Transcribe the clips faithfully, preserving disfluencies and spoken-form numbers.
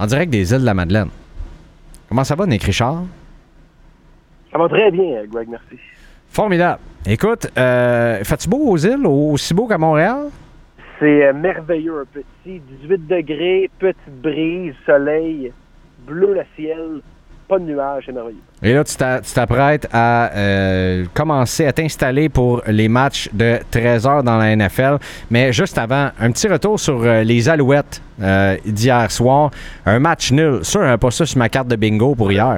en direct des îles de la Madeleine. Comment ça va, Nick Richard? Ça va très bien, Greg, merci. Formidable. Écoute, euh, fais-tu beau aux îles, aussi beau qu'à Montréal? C'est euh, merveilleux, un petit dix-huit degrés, petite brise, soleil, bleu le ciel, pas de nuages, c'est merveilleux. Et là, tu t'apprêtes à euh, commencer à t'installer pour les matchs de treize heures dans la N F L. Mais juste avant, un petit retour sur euh, les Alouettes euh, d'hier soir. Un match nul. Sûr, hein, pas ça sur ma carte de bingo pour hier.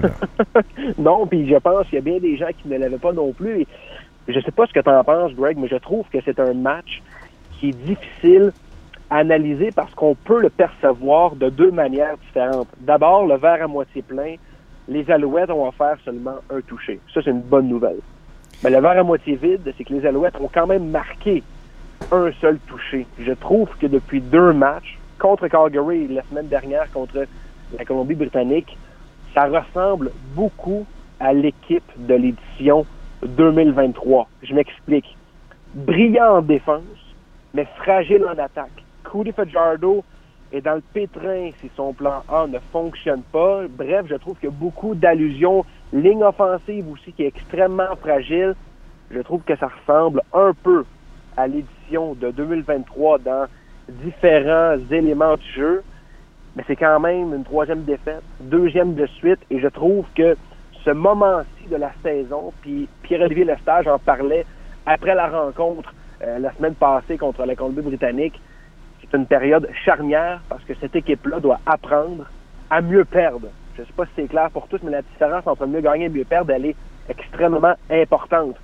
Non, puis je pense qu'il y a bien des gens qui ne l'avaient pas non plus. Et je sais pas ce que tu en penses, Greg, mais je trouve que c'est un match qui est difficile à analyser parce qu'on peut le percevoir de deux manières différentes. D'abord, le verre à moitié plein. Les Alouettes ont offert seulement un touché. Ça, c'est une bonne nouvelle. Mais le verre à moitié vide, c'est que les Alouettes ont quand même marqué un seul touché. Je trouve que depuis deux matchs, contre Calgary et la semaine dernière contre la Colombie-Britannique, ça ressemble beaucoup à l'équipe de l'édition deux mille vingt-trois. Je m'explique. Brillant en défense, mais fragile en attaque. Cody Fajardo est dans le pétrin si son plan A ne fonctionne pas. Bref, je trouve qu'il y a beaucoup d'allusions. Ligne offensive aussi qui est extrêmement fragile. Je trouve que ça ressemble un peu à l'édition de deux mille vingt-trois dans différents éléments du jeu. Mais c'est quand même une troisième défaite, deuxième de suite. Et je trouve que ce moment-ci de la saison, puis Pierre-Olivier Lestage en parlait après la rencontre euh, la semaine passée contre la Colombie-Britannique. C'est une période charnière parce que cette équipe-là doit apprendre à mieux perdre. Je ne sais pas si c'est clair pour tous, mais la différence entre mieux gagner et mieux perdre, elle est extrêmement importante.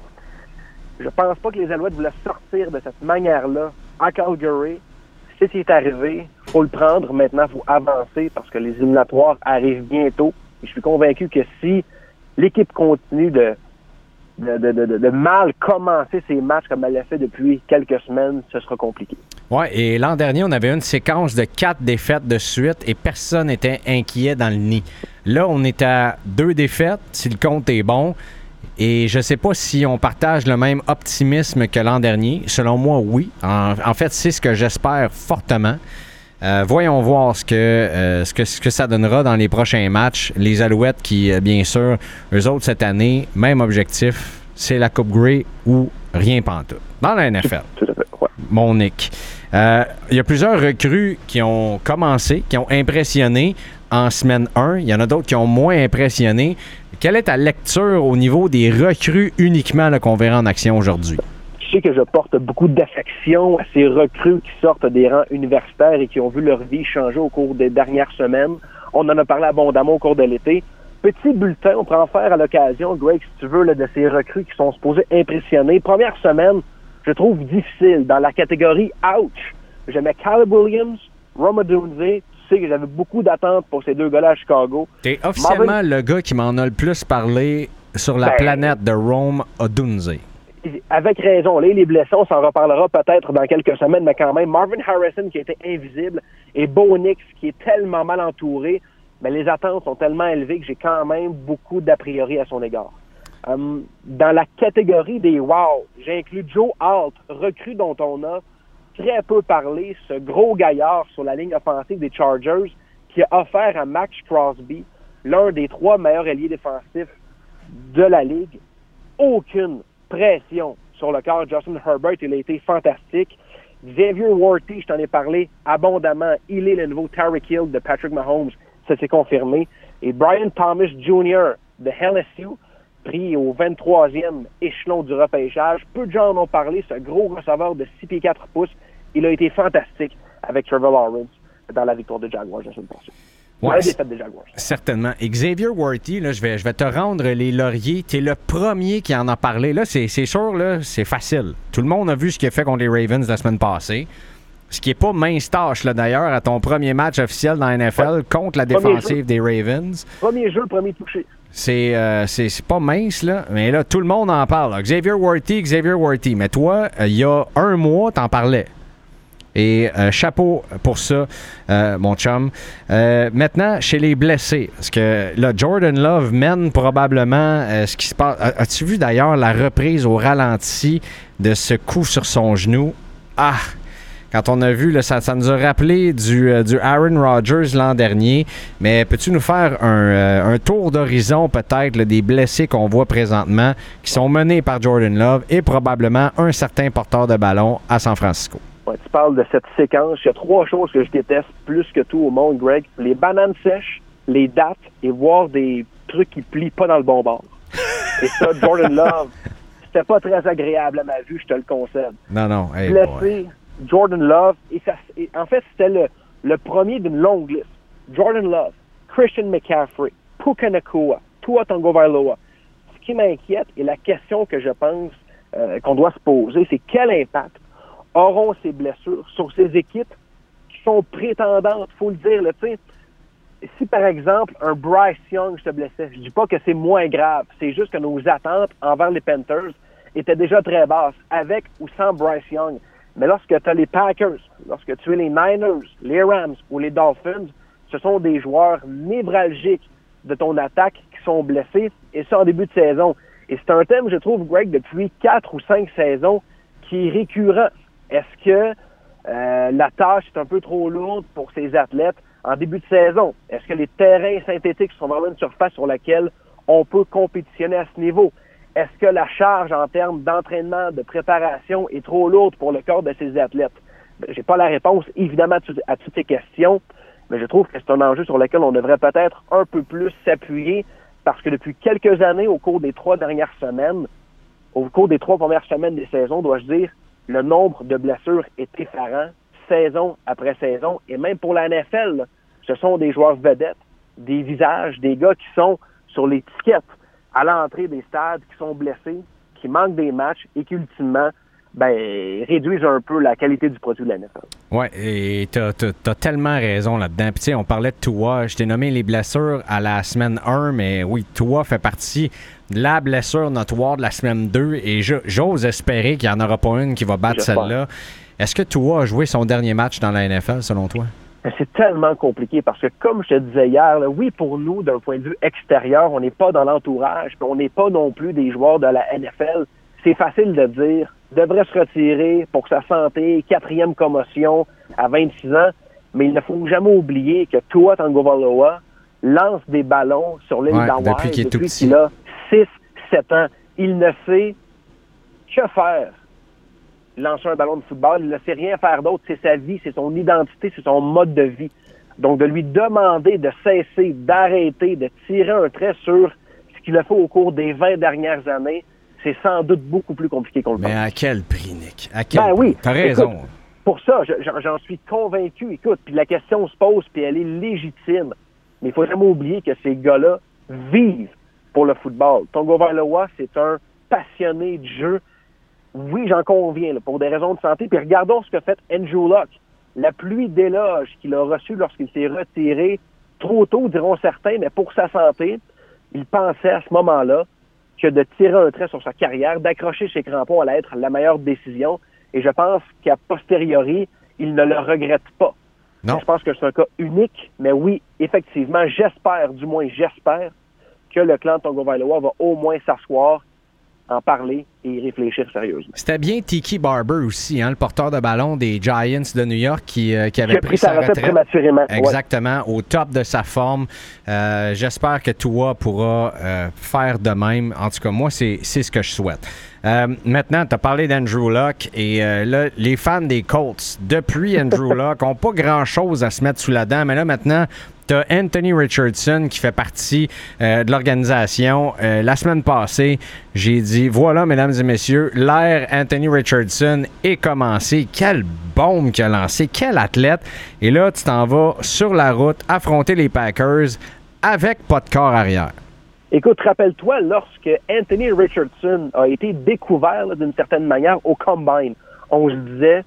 Je pense pas que les Alouettes voulaient sortir de cette manière-là à Calgary. Si c'est arrivé, il faut le prendre. Maintenant, il faut avancer parce que les éliminatoires arrivent bientôt. Et je suis convaincu que si l'équipe continue de De, de, de, de mal commencer ces matchs comme elle l'a fait depuis quelques semaines, ce sera compliqué. Oui, et l'an dernier, on avait une séquence de quatre défaites de suite et personne n'était inquiet dans le nid. Là, on est à deux défaites, si le compte est bon. Et je ne sais pas si on partage le même optimisme que l'an dernier. Selon moi, oui. En, en fait, c'est ce que j'espère fortement. Euh, voyons voir ce que, euh, ce, que, ce que ça donnera dans les prochains matchs. Les Alouettes qui, euh, bien sûr, eux autres cette année, même objectif, c'est la Coupe Grey ou rien pantoute. Dans la N F L. Tout à fait, ouais. Mon Nick. Euh, il y a plusieurs recrues qui ont commencé, qui ont impressionné en semaine un. Il y en a d'autres qui ont moins impressionné. Quelle est ta lecture au niveau des recrues uniquement là, qu'on verra en action aujourd'hui? Je sais que je porte beaucoup d'affection à ces recrues qui sortent des rangs universitaires et qui ont vu leur vie changer au cours des dernières semaines. On en a parlé abondamment au cours de l'été. Petit bulletin, on pourra en faire à l'occasion, Greg, si tu veux, là, de ces recrues qui sont supposées impressionner. Première semaine, je trouve difficile. Dans la catégorie « ouch », j'aimais Caleb Williams, Rome Odunze. Tu sais que j'avais beaucoup d'attentes pour ces deux gars-là à Chicago. T'es officiellement Marvin... le gars qui m'en a le plus parlé sur la ben... planète de Rome Odunze. Avec raison. Là, les blessés, on s'en reparlera peut-être dans quelques semaines, mais quand même, Marvin Harrison qui était invisible et Bo Nix qui est tellement mal entouré, mais les attentes sont tellement élevées que j'ai quand même beaucoup d'a priori à son égard. Um, dans la catégorie des wow, j'ai inclus Joe Alt, recrue dont on a très peu parlé, ce gros gaillard sur la ligne offensive des Chargers qui a offert à Max Crosby, l'un des trois meilleurs ailiers défensifs de la Ligue, aucune pression sur le corps. Justin Herbert, il a été fantastique. Xavier Worthy, je t'en ai parlé abondamment. Il est le nouveau Tyreek Hill de Patrick Mahomes. Ça s'est confirmé. Et Brian Thomas junior de L S U, pris au vingt-troisième échelon du repêchage. Peu de gens en ont parlé. Ce gros receveur de six pieds quatre pouces, il a été fantastique avec Trevor Lawrence dans la victoire de Jaguars la semaine passée. Ouais, la défaite des Jaguars. Certainement. Et Xavier Worthy, là, je vais, je vais te rendre les lauriers. Tu es le premier qui en a parlé. Là, c'est, c'est sûr, là, c'est facile. Tout le monde a vu ce qu'il a fait contre les Ravens la semaine passée. Ce qui n'est pas mince tâche, là, d'ailleurs, à ton premier match officiel dans la N F L ouais. contre la défensive des Ravens. Premier jeu, premier touché. C'est, euh, c'est, c'est pas mince, là. Mais là, tout le monde en parle. Là. Xavier Worthy, Xavier Worthy. Mais toi, il euh, y a un mois, t'en parlais. Et euh, chapeau pour ça, euh, mon chum. Euh, maintenant, chez les blessés, parce que là, Jordan Love mène probablement euh, ce qui se passe. As-tu vu d'ailleurs la reprise au ralenti de ce coup sur son genou? Ah! quand on a vu, là, ça, ça nous a rappelé du, euh, du Aaron Rodgers l'an dernier. Mais peux-tu nous faire un, euh, un tour d'horizon peut-être là, des blessés qu'on voit présentement qui sont menés par Jordan Love et probablement un certain porteur de ballon à San Francisco? Ouais, tu parles de cette séquence. Il y a trois choses que je déteste plus que tout au monde, Greg. Les bananes sèches, les dates et voir des trucs qui plient pas dans le bon bord. Et ça, Jordan Love, c'était pas très agréable à ma vue, je te le concède. Non, non. Hey Blessé, Jordan Love, et, ça, et en fait, c'était le, le premier d'une longue liste. Jordan Love, Christian McCaffrey, Puka Nacua, Tua Tagovailoa. Ce qui m'inquiète et la question que je pense euh, qu'on doit se poser, c'est quel impact auront ces blessures sur ces équipes qui sont prétendantes, il faut le dire, tu sais. Si, par exemple, un Bryce Young se blessait, je dis pas que c'est moins grave, c'est juste que nos attentes envers les Panthers étaient déjà très basses, avec ou sans Bryce Young. Mais lorsque tu as les Packers, lorsque tu as les Niners, les Rams ou les Dolphins, ce sont des joueurs névralgiques de ton attaque qui sont blessés, et ça en début de saison. Et c'est un thème, je trouve, Greg, depuis quatre ou cinq saisons, qui est récurrent. Est-ce que euh, la tâche est un peu trop lourde pour ces athlètes en début de saison? Est-ce que les terrains synthétiques sont vraiment une surface sur laquelle on peut compétitionner à ce niveau? Est-ce que la charge en termes d'entraînement, de préparation est trop lourde pour le corps de ces athlètes? Ben, j'ai pas la réponse, évidemment, à toutes ces questions, mais je trouve que c'est un enjeu sur lequel on devrait peut-être un peu plus s'appuyer, parce que depuis quelques années, au cours des trois dernières semaines, au cours des trois premières semaines des saisons, dois-je dire, le nombre de blessures est effarant, saison après saison, et même pour la N F L, là, ce sont des joueurs vedettes, des visages, des gars qui sont sur l'étiquette à l'entrée des stades, qui sont blessés, qui manquent des matchs et qui, ultimement, ben, réduisent un peu la qualité du produit de la N F L. Oui, et t'as, t'as, t'as tellement raison là-dedans. Puis, tu sais, on parlait de Tua. Je t'ai nommé les blessures à la semaine un, mais oui, Tua fait partie de la blessure notoire de la semaine deux, et je, j'ose espérer qu'il n'y en aura pas une qui va battre J'espère. celle-là. Est-ce que Tua a joué son dernier match dans la N F L, selon toi? C'est tellement compliqué parce que, comme je te disais hier, là, oui, pour nous, d'un point de vue extérieur, on n'est pas dans l'entourage, puis on n'est pas non plus des joueurs de la N F L. C'est facile de dire, devrait se retirer pour sa santé, quatrième commotion à vingt-six ans, mais il ne faut jamais oublier que Tua Tagovailoa lance des ballons sur l'île ouais, d'Hawaï depuis, qu'il, depuis qu'il a six sept ans. Il ne sait que faire. Lancer un ballon de football, il ne sait rien faire d'autre. C'est sa vie, c'est son identité, c'est son mode de vie. Donc, de lui demander de cesser, d'arrêter, de tirer un trait sur ce qu'il a fait au cours des vingt dernières années, c'est sans doute beaucoup plus compliqué qu'on le pense. Mais à quel prix, Nick? À quel ben prix? Oui. T'as raison. Écoute, pour ça, je, j'en suis convaincu. Écoute, puis la question se pose, puis elle est légitime. Mais il faut jamais oublier que ces gars-là vivent pour le football. Tagovailoa, c'est un passionné de jeu. Oui, j'en conviens, là, pour des raisons de santé. Puis regardons ce qu'a fait Andrew Luck. La pluie d'éloges qu'il a reçue lorsqu'il s'est retiré trop tôt, diront certains, mais pour sa santé, il pensait à ce moment-là que de tirer un trait sur sa carrière, d'accrocher ses crampons allait être la meilleure décision. Et je pense qu'à posteriori, il ne le regrette pas. Non. Je pense que c'est un cas unique, mais oui, effectivement, j'espère, du moins j'espère, que le clan de Tagovailoa va au moins s'asseoir, en parler et y réfléchir sérieusement. C'était bien Tiki Barber aussi, hein, le porteur de ballon des Giants de New York qui, euh, qui avait qui pris, pris sa retraite, retraite prématurément. Exactement, ouais. Au top de sa forme. Euh, j'espère que Tua pourra euh, faire de même. En tout cas, moi, c'est, c'est ce que je souhaite. Euh, maintenant, tu as parlé d'Andrew Luck et euh, là, les fans des Colts, depuis Andrew Luck, n'ont pas grand-chose à se mettre sous la dent, mais là, maintenant, tu as Anthony Richardson qui fait partie euh, de l'organisation. Euh, la semaine passée, j'ai dit, voilà, mesdames et messieurs, l'ère Anthony Richardson est commencée. Quelle bombe qu'il a lancé, quel athlète. Et là, tu t'en vas sur la route affronter les Packers avec pas de corps arrière. Écoute, rappelle-toi, lorsque Anthony Richardson a été découvert là, d'une certaine manière au Combine, on se disait,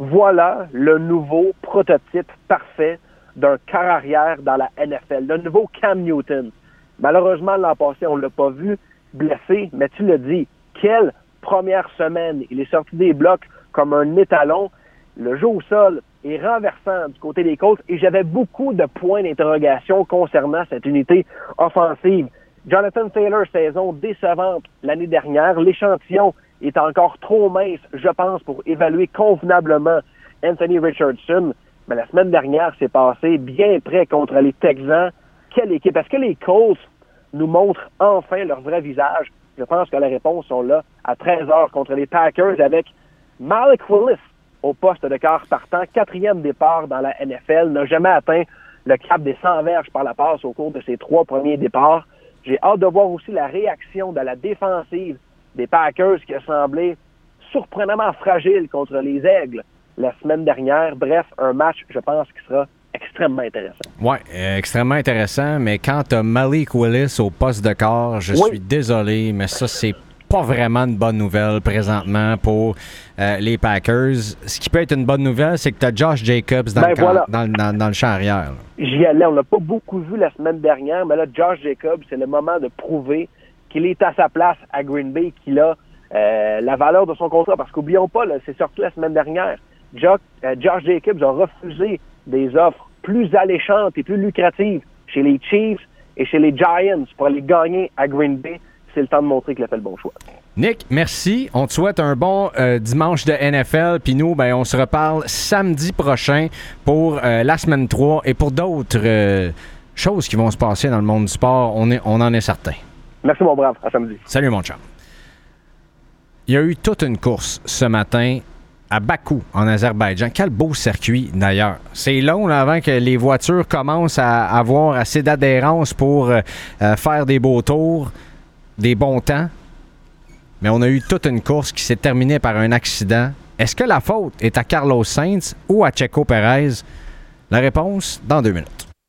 voilà le nouveau prototype parfait d'un corps arrière dans la N F L, le nouveau Cam Newton. Malheureusement, l'an passé, on ne l'a pas vu blessé, mais tu l'as dit, quelle première semaine. Il est sorti des blocs comme un étalon. Le jeu au sol est renversant du côté des Colts et j'avais beaucoup de points d'interrogation concernant cette unité offensive. Jonathan Taylor, saison décevante l'année dernière. L'échantillon est encore trop mince, je pense, pour évaluer convenablement Anthony Richardson. Mais la semaine dernière, c'est passé bien près contre les Texans. Quelle équipe! Est-ce que les Colts nous montrent enfin leur vrai visage? Je pense que les réponses sont là à treize heures contre les Packers avec Malik Willis au poste de quart partant. Quatrième départ dans la N F L. N'a jamais atteint le cap des cent verges par la passe au cours de ses trois premiers départs. J'ai hâte de voir aussi la réaction de la défensive des Packers qui a semblé surprenamment fragile contre les Aigles la semaine dernière. Bref, un match, je pense, qui sera extrêmement intéressant. Oui, euh, extrêmement intéressant, mais quand tu as Malik Willis au poste de quart, je oui. suis désolé, mais ça, c'est pas vraiment une bonne nouvelle présentement pour euh, les Packers. Ce qui peut être une bonne nouvelle, c'est que tu as Josh Jacobs dans, ben le, voilà. dans, dans, dans le champ arrière. J'y allais, on l'a pas beaucoup vu la semaine dernière, mais là, Josh Jacobs, c'est le moment de prouver qu'il est à sa place à Green Bay, qu'il a euh, la valeur de son contrat, parce qu'oublions pas, là, c'est sorti la semaine dernière, Josh, euh, Josh Jacobs a refusé des offres plus alléchantes et plus lucratives chez les Chiefs et chez les Giants pour aller gagner à Green Bay. C'est le temps de montrer qu'il a fait le bon choix. Nick, merci. On te souhaite un bon euh, dimanche de N F L. Puis nous, ben, on se reparle samedi prochain pour euh, la semaine trois et pour d'autres euh, choses qui vont se passer dans le monde du sport. On, est, on en est certain. Merci, mon brave. À samedi. Salut, mon chum. Il y a eu toute une course ce matin à Bakou, en Azerbaïdjan. Quel beau circuit, d'ailleurs. C'est long là, avant que les voitures commencent à avoir assez d'adhérence pour euh, faire des beaux tours, des bons temps. Mais on a eu toute une course qui s'est terminée par un accident. Est-ce que la faute est à Carlos Sainz ou à Checo Pérez? La réponse dans deux minutes.